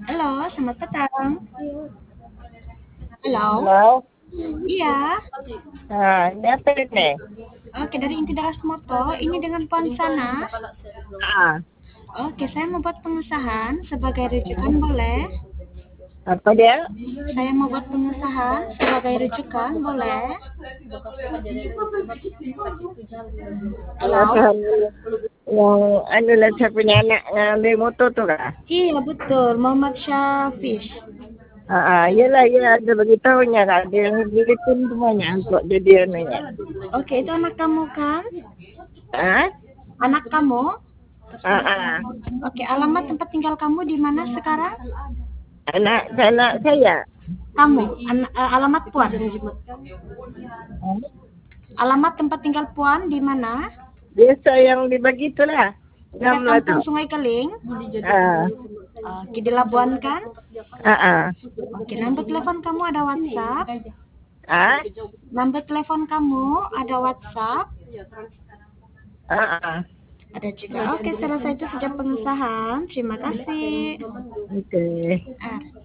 Halo, selamat petang. Halo? Halo, Iya. ini apa ini? Oke, dari Inti Daras Moto, ini dengan Puan Sanas. Ah, Oke, saya mau buat pengesahan sebagai rujukan boleh? apa dia? Saya mau buat pengesahan sebagai rujukan boleh? Halo? Yang anu lah saya punya anak ngambil motor tu kah? Iya, betul. Muhammad Syafiq. Yelah, ya ada beritahunya kak. Dia beli pun semuanya untuk jadi anunya. Oke, itu anak kamu kan? Ah, Anak kamu? ah, ah. Oke, alamat tempat tinggal kamu di mana sekarang? Anak saya. Kamu, alamat Puan. Ah, Alamat tempat tinggal Puan di mana? biasa yang dibagi itulah. Dekat Enam lah tu. kampung Sungai Keling. Ah, Oke, di Labuan kan? ah. Oke, nomor telepon kamu ada WhatsApp. Ah, Nomor telepon kamu ada WhatsApp. ah. Ada juga. Oke, selesai itu sejak pengesahan. Terima kasih. Okey. Ah.